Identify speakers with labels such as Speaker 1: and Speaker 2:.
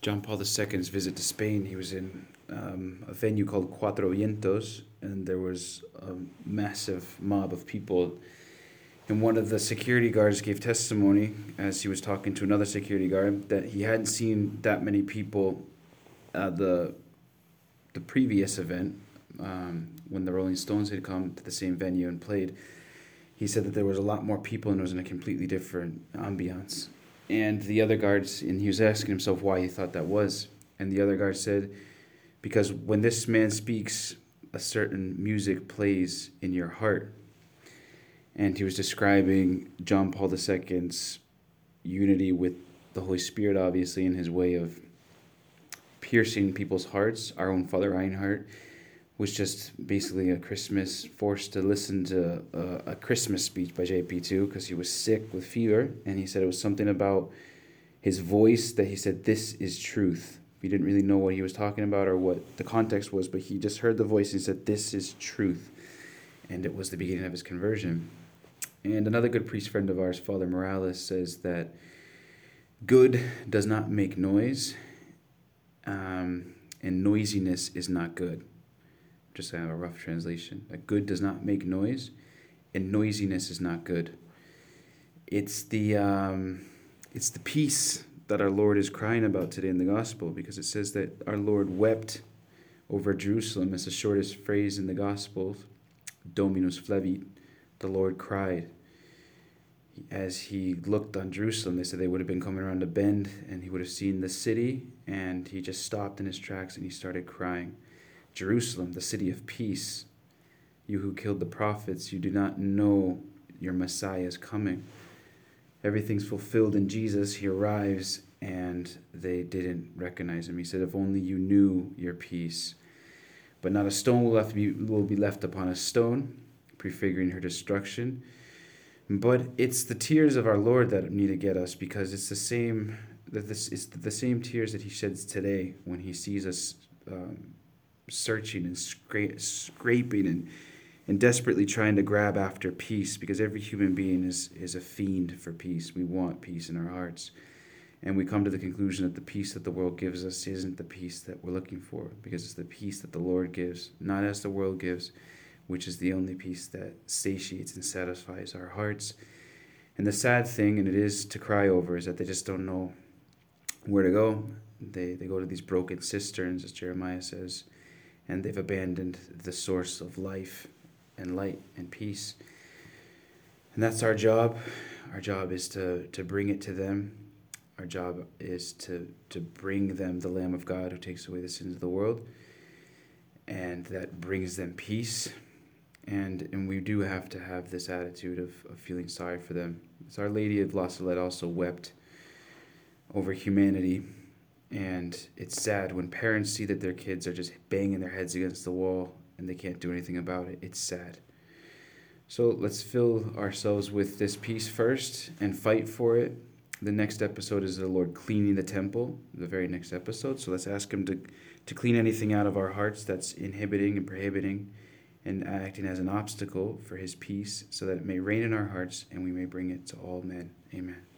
Speaker 1: John Paul II's visit to Spain, he was in a venue called Cuatro Vientos, and there was a massive mob of people. And one of the security guards gave testimony as he was talking to another security guard that he hadn't seen that many people at the previous event when the Rolling Stones had come to the same venue and played. He said that there was a lot more people and it was in a completely different ambiance. And the other guards, and he was asking himself why he thought that was. And the other guard said, because when this man speaks, a certain music plays in your heart. And he was describing John Paul II's unity with the Holy Spirit, obviously, in his way of piercing people's hearts. Our own Father Reinhardt was just basically a Christmas, forced to listen to a Christmas speech by JP2 because he was sick with fever, and he said it was something about his voice that he said, "This is truth." He didn't really know what he was talking about or what the context was, but he just heard the voice and he said, "This is truth." And it was the beginning of his conversion. And another good priest friend of ours, Father Morales, says that good does not make noise, and noisiness is not good. Just kind of a rough translation. That good does not make noise, and noisiness is not good. It's the peace that our Lord is crying about today in the gospel, because it says that our Lord wept over Jerusalem. It's the shortest phrase in the gospel. Dominus flevit, the Lord cried. As he looked on Jerusalem, they said they would have been coming around a bend, and he would have seen the city, and he just stopped in his tracks and he started crying. Jerusalem, the city of peace, you who killed the prophets, you do not know your Messiah is coming. Everything's fulfilled in Jesus. He arrives, and they didn't recognize him. He said, if only you knew your peace. But not a stone will be left upon a stone, prefiguring her destruction. But it's the tears of our Lord that need to get us, because it's the same tears that he sheds today when he sees us searching and scraping and desperately trying to grab after peace, because every human being is a fiend for peace. We want peace in our hearts. And we come to the conclusion that the peace that the world gives us isn't the peace that we're looking for, because it's the peace that the Lord gives, not as the world gives, which is the only peace that satiates and satisfies our hearts. And the sad thing, and it is to cry over, is that they just don't know where to go. They go to these broken cisterns, as Jeremiah says, and they've abandoned the source of life and light and peace. And that's our job. Our job is to bring it to them. Our job is to bring them the Lamb of God who takes away the sins of the world, and that brings them peace. And we do have to have this attitude of feeling sorry for them. So Our Lady of La Salette also wept over humanity. And it's sad when parents see that their kids are just banging their heads against the wall and they can't do anything about it. It's sad. So let's fill ourselves with this peace first and fight for it. The next episode is the Lord cleaning the temple, the very next episode. So let's ask him to clean anything out of our hearts that's inhibiting and prohibiting and acting as an obstacle for his peace, so that it may reign in our hearts and we may bring it to all men. Amen.